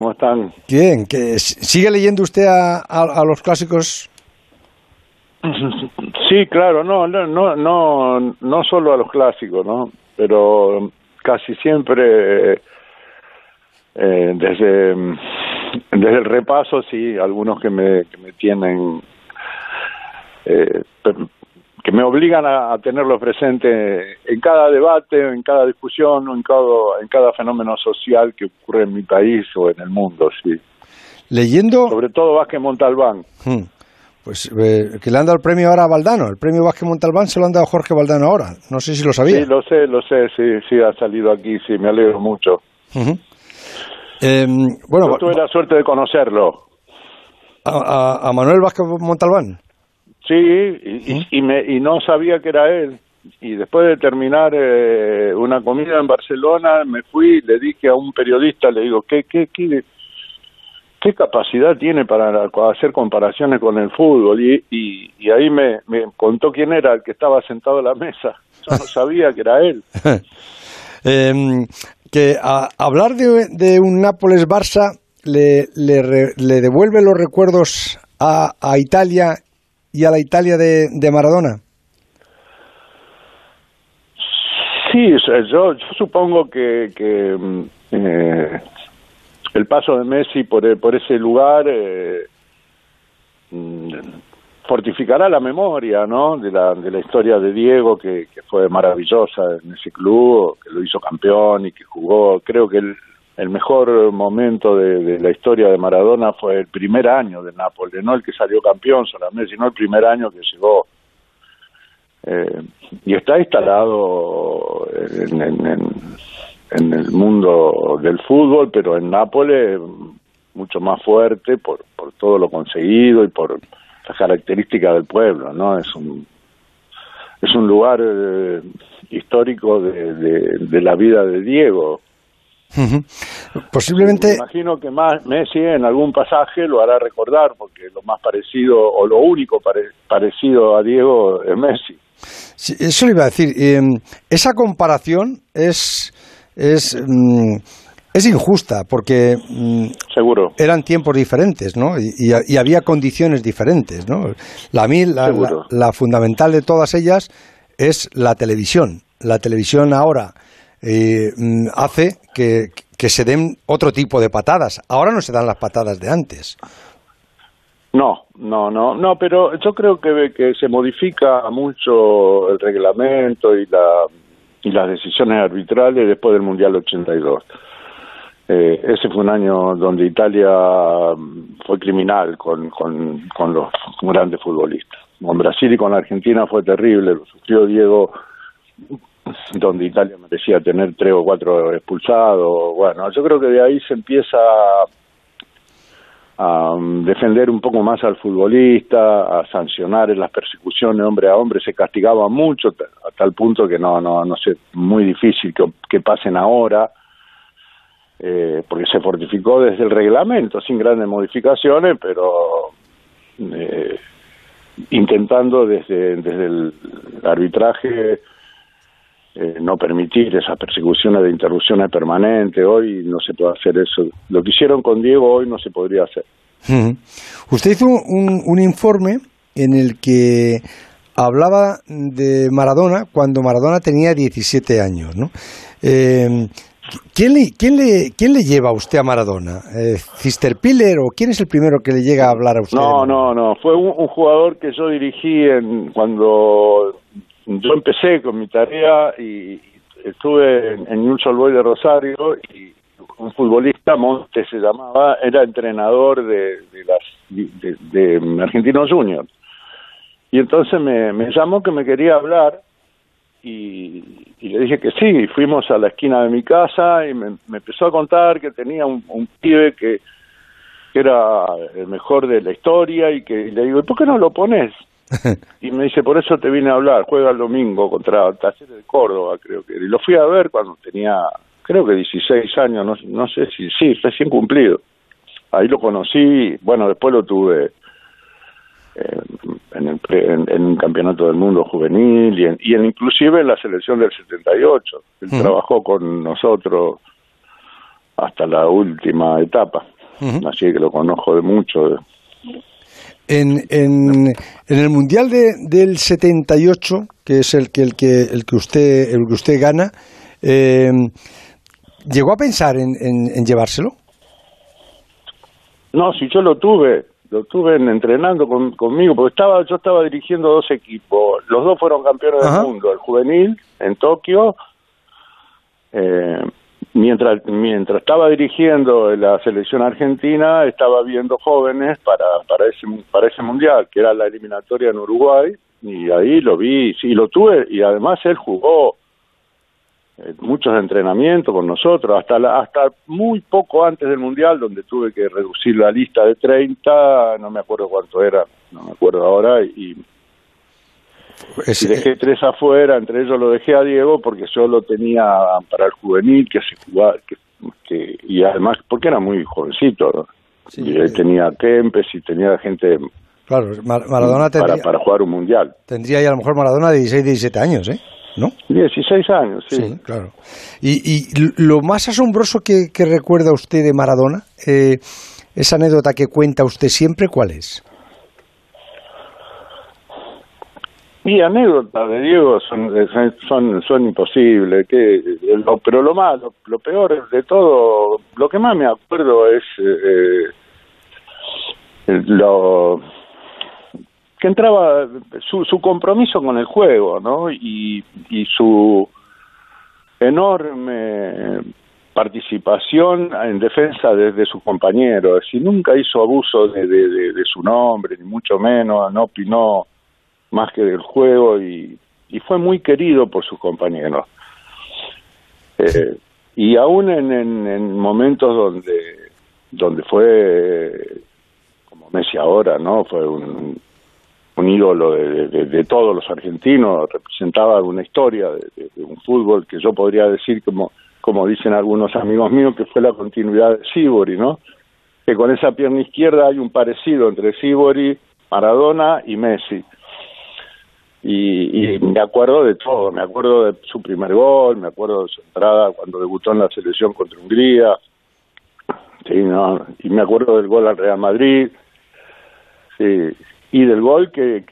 ¿Cómo están? Bien, ¿sigue leyendo usted a los clásicos? Sí, claro, no solo a los clásicos, ¿no? Pero casi siempre desde el repaso, sí, algunos que me tienen que me obligan a tenerlo presente en cada debate, en cada discusión, o en cada fenómeno social que ocurre en mi país o en el mundo, sí. Leyendo... Sobre todo Vázquez Montalbán. Pues que le han dado el premio ahora a Valdano. El premio Vázquez Montalbán se lo han dado a Jorge Valdano ahora. No sé si lo sabía. Sí, lo sé, sí, ha salido aquí, sí, me alegro mucho. Bueno, yo tuve la suerte de conocerlo. ¿A Manuel Vázquez Montalbán? Sí, y no sabía que era él. Y después de terminar una comida en Barcelona, me fui y le dije a un periodista, le digo, ¿qué capacidad tiene para hacer comparaciones con el fútbol? Y ahí me contó quién era el que estaba sentado a la mesa. Yo no sabía que era él. Hablar de un Nápoles-Barça le devuelve los recuerdos a Italia y a la Italia de Maradona. Sí, yo supongo que el paso de Messi por ese lugar fortificará la memoria, ¿no? de la historia de Diego, que fue maravillosa en ese club, que lo hizo campeón y que jugó. Creo que el mejor momento de la historia de Maradona fue el primer año de Nápoles, no el que salió campeón solamente, sino el primer año que llegó. Y está instalado en el mundo del fútbol, pero en Nápoles mucho más fuerte por todo lo conseguido y por las características del pueblo, ¿no? Es un lugar histórico de la vida de Diego. Posiblemente. Me imagino que Messi en algún pasaje lo hará recordar, porque lo más parecido o lo único parecido a Diego es Messi. Sí, eso le iba a decir. Esa comparación es injusta, porque seguro eran tiempos diferentes, ¿no? Y había condiciones diferentes, ¿no? La fundamental de todas ellas es la televisión. La televisión ahora hace que se den otro tipo de patadas. Ahora no se dan las patadas de antes. No, pero yo creo que se modifica mucho el reglamento y las decisiones arbitrales después del Mundial 82. Ese fue un año donde Italia fue criminal con los grandes futbolistas. Con Brasil y con Argentina fue terrible, lo sufrió Diego, donde Italia merecía tener 3 o 4 expulsados. Bueno, yo creo que de ahí se empieza a defender un poco más al futbolista, a sancionar en las persecuciones hombre a hombre. Se castigaba mucho a tal punto que no sé, muy difícil que pasen ahora, porque se fortificó desde el reglamento sin grandes modificaciones, pero intentando desde el arbitraje no permitir esas persecuciones de interrupciones permanentes. Hoy no se puede hacer eso. Lo que hicieron con Diego hoy no se podría hacer. Usted hizo un informe en el que hablaba de Maradona cuando Maradona tenía 17 años, ¿no? ¿Quién le lleva a usted a Maradona? ¿Cisterpiller o quién es el primero que le llega a hablar a usted? No. Fue un jugador que yo dirigí cuando yo empecé con mi tarea y estuve en Newell's Old Boys de Rosario, y un futbolista, Montes se llamaba, era entrenador de Argentinos Juniors. Y entonces me llamó que me quería hablar y le dije que sí. Fuimos a la esquina de mi casa y me empezó a contar que tenía un pibe que era el mejor de la historia y le digo, ¿y por qué no lo pones? Y me dice, por eso te vine a hablar, juega el domingo contra Talleres de Córdoba, creo que. Y lo fui a ver cuando tenía, creo que 16 años, no sé si, sí, recién cumplido. Ahí lo conocí, bueno, después lo tuve en un campeonato del mundo juvenil y inclusive en la selección del 78. Él trabajó con nosotros hasta la última etapa. Así que lo conozco de mucho. En el Mundial del 78, que es el que usted gana, ¿llegó a pensar en llevárselo? No, si yo lo tuve entrenando conmigo, porque yo estaba dirigiendo 2 equipos, los 2 fueron campeones del mundo, el juvenil en Tokio, mientras estaba dirigiendo la selección argentina, estaba viendo jóvenes para ese mundial, que era la eliminatoria en Uruguay, y ahí lo vi, sí, lo tuve, y además él jugó muchos entrenamientos con nosotros, hasta muy poco antes del mundial, donde tuve que reducir la lista de 30, no me acuerdo cuánto era, no me acuerdo ahora, y dejé 3 afuera, entre ellos lo dejé a Diego porque yo lo tenía para el juvenil, que se jugaba, y además porque era muy jovencito, ¿no? Sí, y él tenía Kempes y tenía gente, claro, Maradona para jugar un mundial. Tendría ya a lo mejor Maradona de 16, 17 años, ¿no? 16 años, sí. Sí, claro. Y lo más asombroso que recuerda usted de Maradona, esa anécdota que cuenta usted siempre, ¿cuál es? Y anécdotas de Diego son imposibles, pero lo peor de todo, lo que más me acuerdo es que entraba su compromiso con el juego, ¿no? Y su enorme participación en defensa de sus compañeros, y nunca hizo abuso de su nombre, ni mucho menos, no opinó más que del juego, y fue muy querido por sus compañeros. Y aún en momentos donde fue, como Messi ahora, ¿no? Fue un ídolo de todos los argentinos, representaba una historia de un fútbol que yo podría decir, como dicen algunos amigos míos, que fue la continuidad de Sívori, ¿no? Que con esa pierna izquierda hay un parecido entre Sívori, Maradona y Messi. Y me acuerdo de todo, me acuerdo de su primer gol, me acuerdo de su entrada cuando debutó en la selección contra Hungría, sí, ¿no? Y me acuerdo del gol al Real Madrid, sí, y del gol que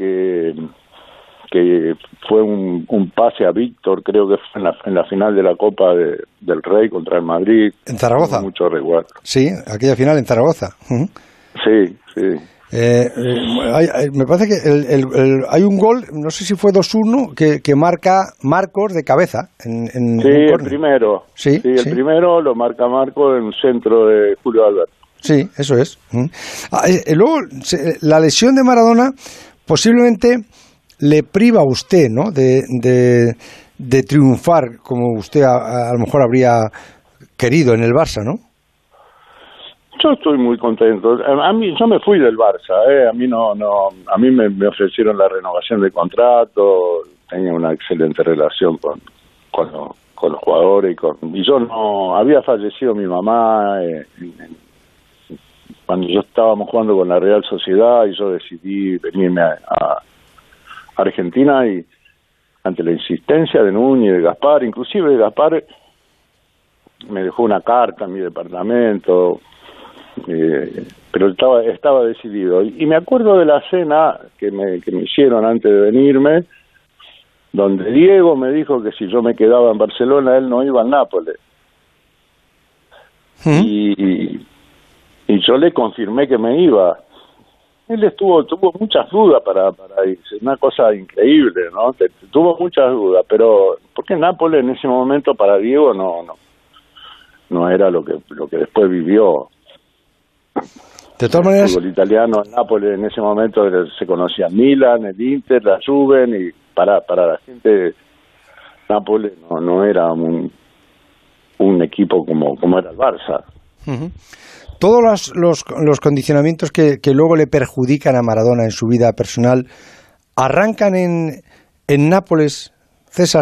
fue un pase a Víctor, creo que fue en la final de la Copa del Rey contra el Madrid. En Zaragoza. Mucho recuerdo. Sí, aquella final en Zaragoza. Sí, sí. Me parece que hay un gol, no sé si fue 2-1, que marca Marcos de cabeza. Sí, el primero. Sí, el primero lo marca Marcos en un centro de Julio Alberto. Sí, eso es. Luego, la lesión de Maradona posiblemente le priva a usted, ¿no?, de triunfar como usted a lo mejor habría querido en el Barça, ¿no? Yo estoy muy contento. Yo me fui del Barça, a mí me ofrecieron la renovación de contrato, tenía una excelente relación con los jugadores y yo no había fallecido mi mamá cuando yo estábamos jugando con la Real Sociedad, y yo decidí venirme a Argentina, y ante la insistencia de Núñez y de Gaspar, inclusive Gaspar me dejó una carta en mi departamento. Pero estaba decidido, y me acuerdo de la cena que me hicieron antes de venirme, donde Diego me dijo que si yo me quedaba en Barcelona él no iba al Nápoles. Y yo le confirmé que me iba. Él tuvo muchas dudas para irse, una cosa increíble, ¿no? Tuvo muchas dudas, pero porque Nápoles en ese momento para Diego no era lo que después vivió. De todas maneras, el fútbol italiano, el Nápoles en ese momento se conocía Milan, el Inter, la Juve, y para la gente Nápoles no era un equipo como era el Barça. Todos los condicionamientos que luego le perjudican a Maradona en su vida personal arrancan en Nápoles, César.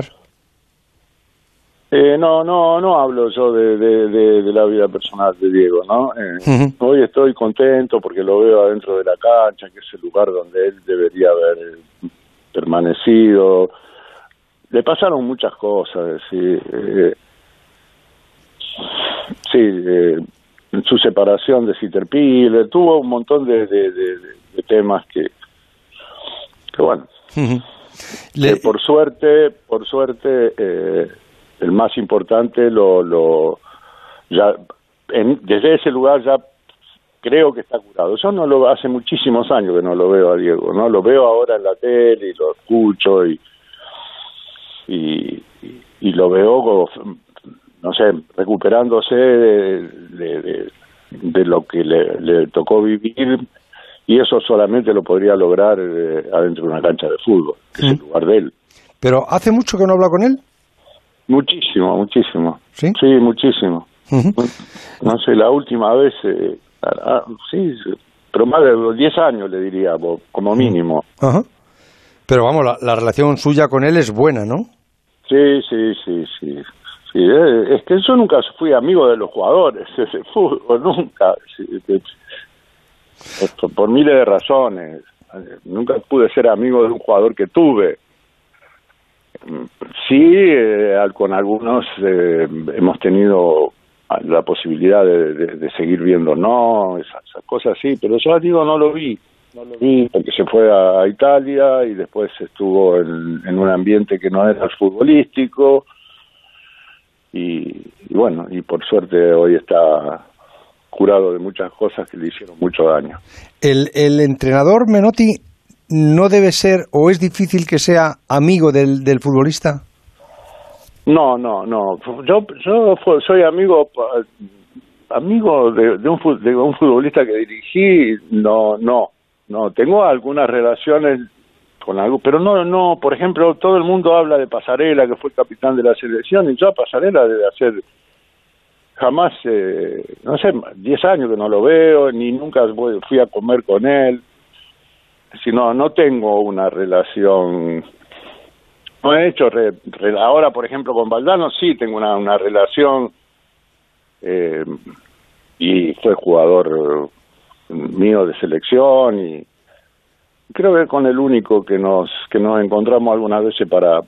No hablo yo de la vida personal de Diego, ¿no? Hoy estoy contento porque lo veo adentro de la cancha, que es el lugar donde él debería haber permanecido. Le pasaron muchas cosas, sí. Sí, su separación de Sitterpiller, tuvo un montón de temas que bueno, que por suerte, el más importante desde ese lugar ya creo que está curado. Yo no lo hace muchísimos años que no lo veo a Diego, ¿no? Lo veo ahora en la tele y lo escucho y lo veo como, no sé, recuperándose de lo que le tocó vivir, y eso solamente lo podría lograr adentro de una cancha de fútbol, que es el lugar de él. ¿Pero hace mucho que no habla con él? Muchísimo. ¿Sí? Sí, muchísimo. No sé, la última vez, sí, pero más de 10 años le diría, como mínimo. Ajá. Pero vamos, la relación suya con él es buena, ¿no? Sí. Es que yo nunca fui amigo de los jugadores de fútbol, nunca. Por miles de razones. Nunca pude ser amigo de un jugador que tuve. Sí, con algunos hemos tenido la posibilidad de seguir viéndonos, esas cosas sí, pero yo digo, no lo vi porque se fue a Italia y después estuvo en un ambiente que no era el futbolístico y bueno, y por suerte hoy está curado de muchas cosas que le hicieron mucho daño. El entrenador Menotti no debe ser, o es difícil que sea amigo del futbolista. No. Yo soy amigo de un futbolista que dirigí. No. Tengo algunas relaciones con algo, pero no. Por ejemplo, todo el mundo habla de Pasarela, que fue el capitán de la selección, y yo a Pasarela debe hacer jamás, no sé, 10 años que no lo veo, ni nunca fui a comer con él. Sino no tengo una relación. No he hecho ahora, por ejemplo, con Valdano sí tengo una relación, y fue jugador mío de selección, y creo que con el único que nos encontramos algunas veces para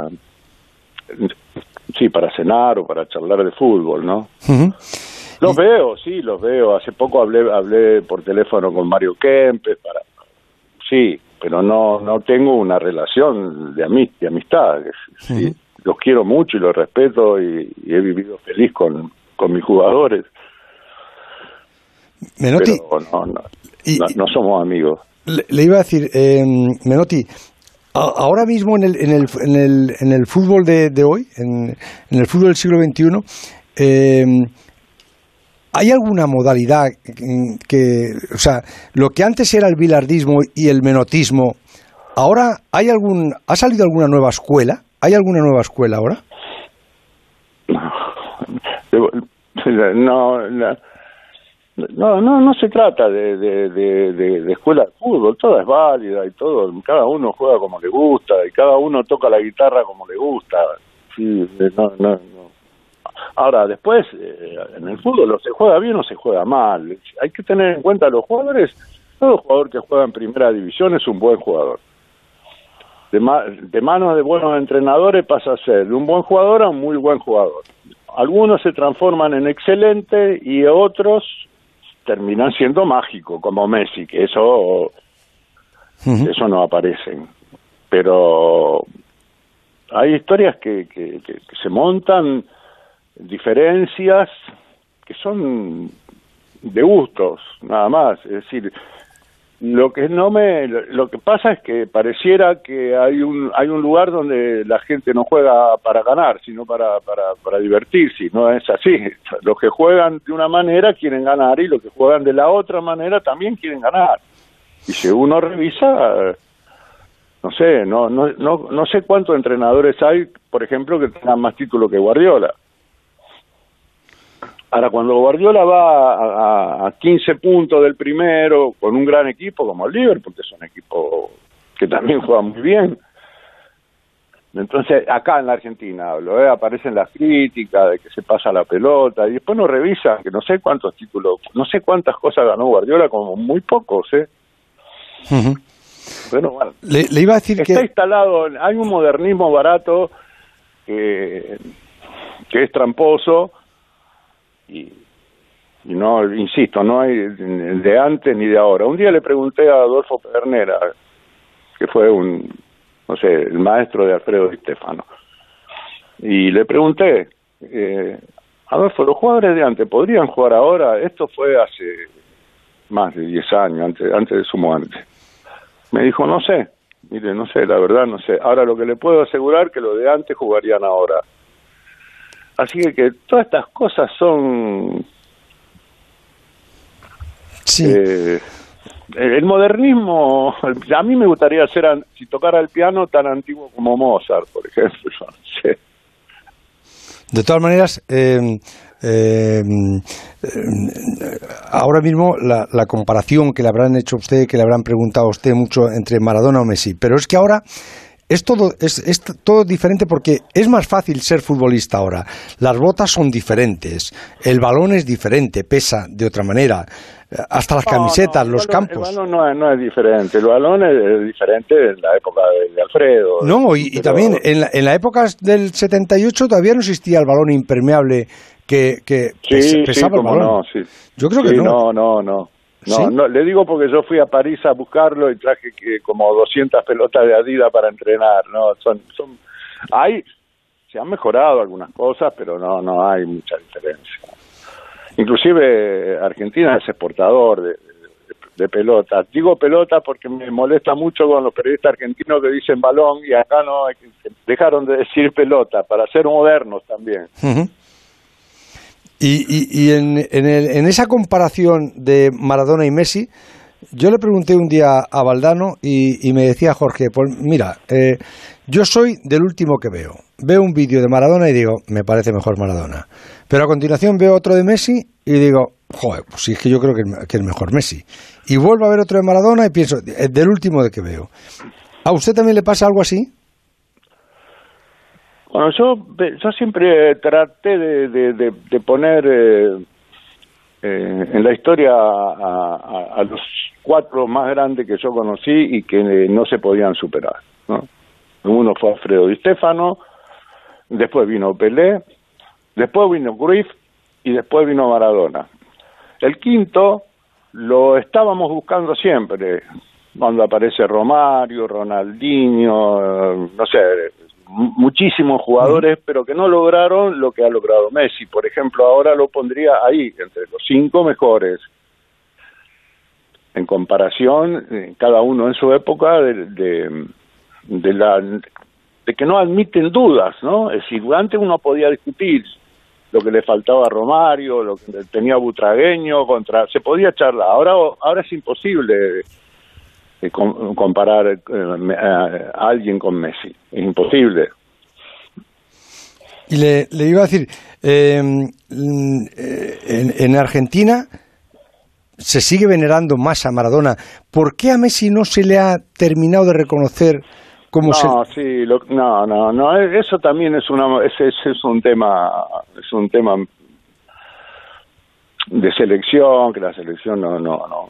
cenar o para charlar de fútbol, ¿no? Uh-huh. Los veo. Hace poco hablé por teléfono con Mario Kempes sí, pero no tengo una relación de amistad. Sí, uh-huh. Los quiero mucho y los respeto y he vivido feliz con mis jugadores. Menotti, pero no somos amigos. Le iba a decir, Menotti, ahora mismo en el fútbol de hoy, en el fútbol del siglo XXI, ¿hay alguna modalidad o sea, lo que antes era el bilardismo y el menotismo, ahora ha salido alguna nueva escuela? ¿Hay alguna nueva escuela ahora? No se trata de escuela de fútbol, toda es válida y todo, cada uno juega como le gusta y cada uno toca la guitarra como le gusta. Sí, no. Ahora, después, en el fútbol se juega bien o se juega mal. Hay que tener en cuenta los jugadores. Todo jugador que juega en primera división es un buen jugador. De manos de buenos entrenadores pasa a ser de un buen jugador a un muy buen jugador. Algunos se transforman en excelente y otros terminan siendo mágicos, como Messi, que eso no aparecen. Pero hay historias que se montan, diferencias que son de gustos, nada más. Es decir, lo que pasa es que pareciera que hay un lugar donde la gente no juega para ganar, sino para divertirse. No es así. Los que juegan de una manera quieren ganar y los que juegan de la otra manera también quieren ganar. Y si uno revisa, no sé cuántos entrenadores hay, por ejemplo, que tengan más títulos que Guardiola. Ahora, cuando Guardiola va a 15 puntos del primero, con un gran equipo como el Liverpool, porque es un equipo que también juega muy bien, entonces acá en la Argentina aparecen las críticas de que se pasa la pelota, y después nos revisan que no sé cuántos títulos, no sé cuántas cosas ganó Guardiola, como muy pocos, Uh-huh. Bueno, le iba a decir está instalado, hay un modernismo barato que es tramposo, y no, insisto, no hay de antes ni de ahora. Un día le pregunté a Adolfo Pedernera, que fue no sé, el maestro de Alfredo Di Stéfano, y le pregunté, Adolfo, ¿los jugadores de antes podrían jugar ahora? Esto fue hace más de 10 años, antes de su muerte. Me dijo, no sé, mire, no sé, la verdad no sé. Ahora lo que le puedo asegurar que los de antes jugarían ahora. Así que todas estas cosas son... Sí. El modernismo, a mí me gustaría ser, si tocara el piano, tan antiguo como Mozart, por ejemplo. No sé. De todas maneras, ahora mismo la comparación que le habrán hecho a usted, que le habrán preguntado a usted mucho entre Maradona o Messi, pero es que ahora es todo diferente porque es más fácil ser futbolista ahora. Las botas son diferentes, el balón es diferente, pesa de otra manera, hasta las camisetas, los campos. El balón no es diferente, el balón es diferente en la época de Alfredo. No, y también en la época del 78 todavía no existía el balón impermeable que pesaba el balón. No, sí. Yo creo que no. No, ¿Sí? no, le digo porque yo fui a París a buscarlo y traje como 200 pelotas de Adidas para entrenar, ¿no? Se han mejorado algunas cosas, pero no hay mucha diferencia. Inclusive Argentina es exportador de pelotas. Digo pelota porque me molesta mucho con los periodistas argentinos que dicen balón y acá no, dejaron de decir pelota para ser modernos también. Uh-huh. Y en esa comparación de Maradona y Messi, yo le pregunté un día a Valdano y me decía Jorge, pues mira, yo soy del último que veo. Veo un vídeo de Maradona y digo, me parece mejor Maradona. Pero a continuación veo otro de Messi y digo, joder, pues sí, es que yo creo que es mejor Messi. Y vuelvo a ver otro de Maradona y pienso, del último de que veo. ¿A usted también le pasa algo así? Bueno, yo siempre traté de poner en la historia a los 4 más grandes que yo conocí y que no se podían superar, ¿no? Uno fue Alfredo Di Stéfano, después vino Pelé, después vino Cruyff y después vino Maradona. El quinto lo estábamos buscando siempre, cuando aparece Romario, Ronaldinho, no sé, muchísimos jugadores, pero que no lograron lo que ha logrado Messi. Por ejemplo, ahora lo pondría ahí, entre los 5 mejores. En comparación, cada uno en su época, de que no admiten dudas, ¿no? Es decir, antes uno podía discutir lo que le faltaba a Romario, lo que tenía Butragueño, se podía charlar. Ahora es imposible comparar a alguien con Messi, es imposible. Y le iba a decir, en Argentina se sigue venerando más a Maradona. ¿Por qué a Messi no se le ha terminado de reconocer como no, eso también es un tema de selección, que la selección no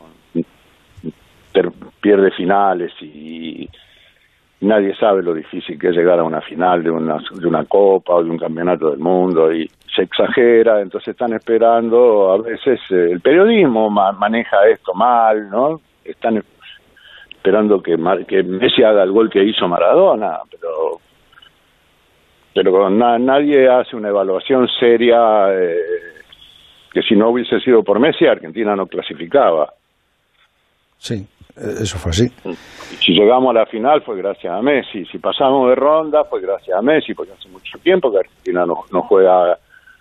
pierde finales y nadie sabe lo difícil que es llegar a una final de una copa o de un campeonato del mundo y se exagera, entonces están esperando, a veces el periodismo maneja esto mal, ¿no? Están esperando que Messi haga el gol que hizo Maradona, pero nadie hace una evaluación seria, que si no hubiese sido por Messi, Argentina no clasificaba. Sí, eso fue así. Si llegamos a la final fue gracias a Messi, si pasamos de ronda fue gracias a Messi, porque hace mucho tiempo que Argentina no juega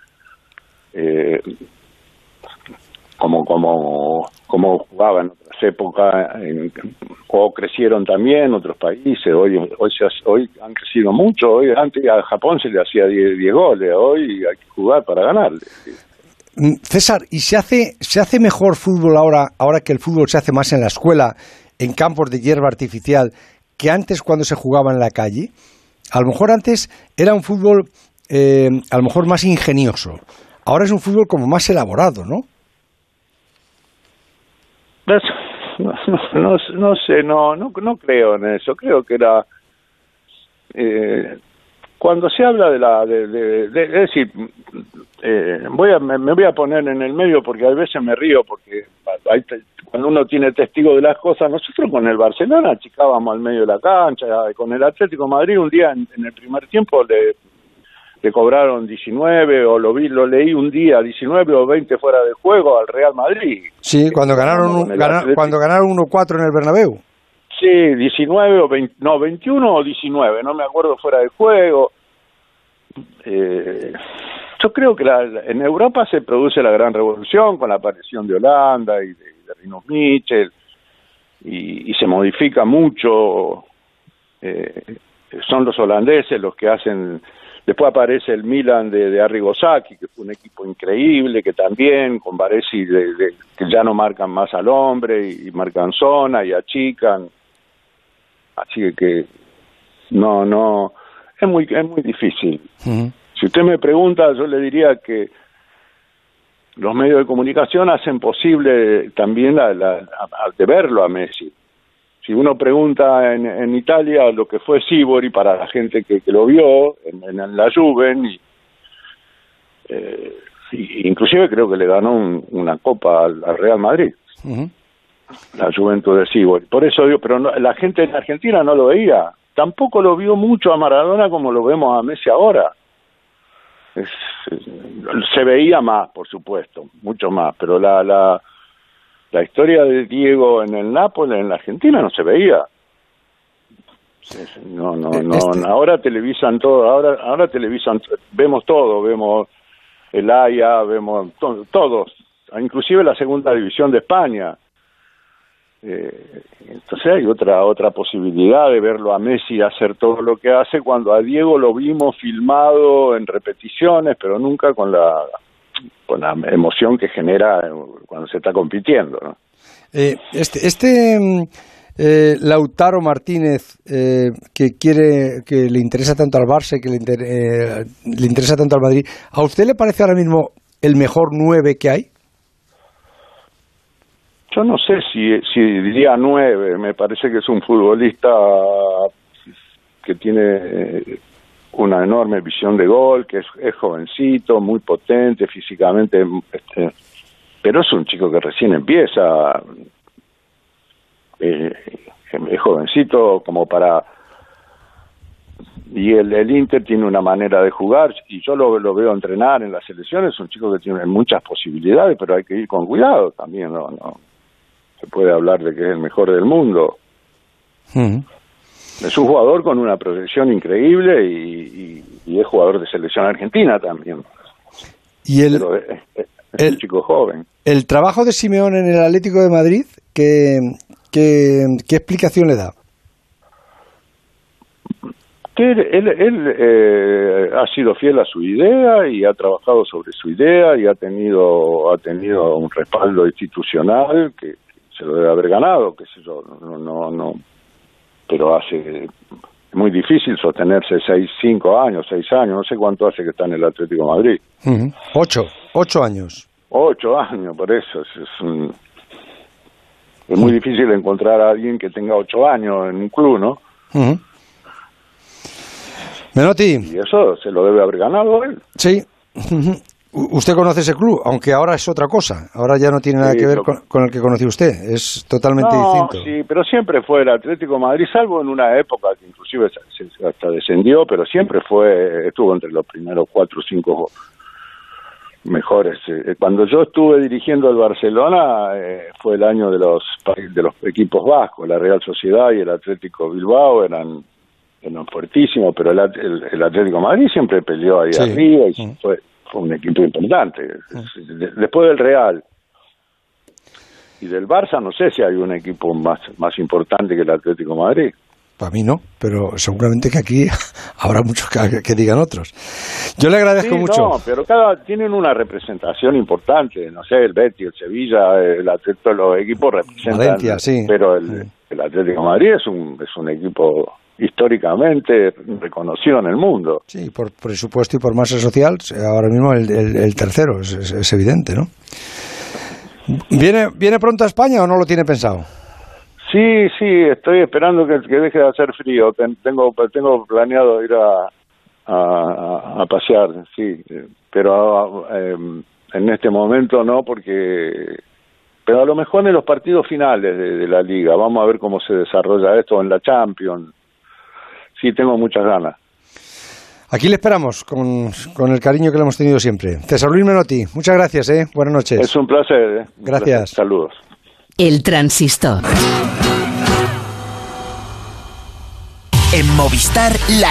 como jugaba en otras épocas, o crecieron también otros países. Hoy han crecido mucho. Antes a Japón se le hacía 10 goles, hoy hay que jugar para ganarle. César, ¿y se hace mejor fútbol ahora que el fútbol se hace más en la escuela, en campos de hierba artificial, que antes cuando se jugaba en la calle? A lo mejor antes era un fútbol a lo mejor más ingenioso. Ahora es un fútbol como más elaborado, ¿no? No sé, no creo en eso. Creo que era Cuando se habla es decir, me voy a poner en el medio porque a veces me río porque cuando uno tiene testigo de las cosas, nosotros con el Barcelona achicábamos al medio de la cancha, con el Atlético de Madrid un día en el primer tiempo le cobraron 19 o lo leí un día 19 o 20 fuera de juego al Real Madrid. Sí, cuando ganaron 1-4 en el Bernabéu. Sí, 19 o 20, no, 21 o 19, no me acuerdo, fuera de juego. Yo creo que en Europa se produce la gran revolución con la aparición de Holanda y de Rinus Michel y se modifica mucho. Son los holandeses los que hacen. Después aparece el Milan de Arrigo Sacchi, que fue un equipo increíble, que también con Baresi que ya no marcan más al hombre y marcan zona y achican. Así que no es muy difícil. Uh-huh. Si usted me pregunta, yo le diría que los medios de comunicación hacen posible también de verlo a Messi. Si uno pregunta en Italia lo que fue Sívori para la gente que lo vio en la Juve, inclusive creo que le ganó una copa al Real Madrid. Uh-huh. La Juventud de Sívori. Por eso digo, pero la gente en Argentina no lo veía. Tampoco lo vio mucho a Maradona como lo vemos a Messi ahora. Se veía más, por supuesto, mucho más, pero la historia de Diego en el Nápoles, en la Argentina, no se veía. No. Ahora televisan todo, ahora televisan, vemos todo, vemos el Haya, vemos todos, inclusive la segunda división de España. Entonces hay otra posibilidad de verlo a Messi hacer todo lo que hace, cuando a Diego lo vimos filmado en repeticiones, pero nunca con la emoción que genera cuando se está compitiendo, ¿no? Lautaro Martínez, que le interesa tanto al Barça y que le interesa tanto al Madrid, ¿a usted le parece ahora mismo el mejor 9 que hay? Yo no sé si diría 9, me parece que es un futbolista que tiene una enorme visión de gol, que es jovencito, muy potente físicamente, pero es un chico que recién empieza, es jovencito como para... Y el Inter tiene una manera de jugar, y yo lo veo entrenar en las selecciones, es un chico que tiene muchas posibilidades, pero hay que ir con cuidado también, no se puede hablar de que es el mejor del mundo. Uh-huh. Es un jugador con una proyección increíble y es jugador de selección argentina también. Pero es un chico joven. El trabajo de Simeone en el Atlético de Madrid, ¿qué explicación le da? Que él ha sido fiel a su idea y ha trabajado sobre su idea y ha tenido un respaldo institucional que se lo debe haber ganado, qué sé yo, no, pero es muy difícil sostenerse 6 años, no sé cuánto hace que está en el Atlético de Madrid. Uh-huh. 8 años. 8 años, por eso es muy difícil encontrar a alguien que tenga 8 años en un club, ¿no? Uh-huh. Menotti. Y eso se lo debe haber ganado él. Sí. Uh-huh. Usted conoce ese club, aunque ahora es otra cosa. Ahora ya no tiene nada que ver con el que conoció usted. Es totalmente distinto. Sí, pero siempre fue el Atlético de Madrid, salvo en una época que inclusive hasta descendió, pero siempre estuvo entre los primeros 4 o 5 mejores. Cuando yo estuve dirigiendo el Barcelona, fue el año de los equipos vascos. La Real Sociedad y el Atlético Bilbao eran fuertísimos, pero el Atlético de Madrid siempre peleó ahí arriba y fue un equipo importante. Después del Real y del Barça, no sé si hay un equipo más importante que el Atlético de Madrid. Para mí no, pero seguramente que aquí habrá muchos que digan otros. Yo le agradezco mucho. No, pero tienen una representación importante, no sé, el Betis, el Sevilla, el Atlético, los equipos representan. Valencia, sí. Pero el Atlético de Madrid es un equipo históricamente reconocido en el mundo. Sí, por presupuesto y por masa social, ahora mismo el tercero, es evidente, ¿no? ¿Viene pronto a España o no lo tiene pensado? Sí, estoy esperando que deje de hacer frío. Tengo planeado ir a pasear, sí, pero en este momento no, pero a lo mejor en los partidos finales de la liga, vamos a ver cómo se desarrolla esto en la Champions. Sí, tengo muchas ganas. Aquí le esperamos con el cariño que le hemos tenido siempre. César Luis Menotti, muchas gracias, buenas noches. Es un placer. Gracias. Saludos. El Transistor. En Movistar, la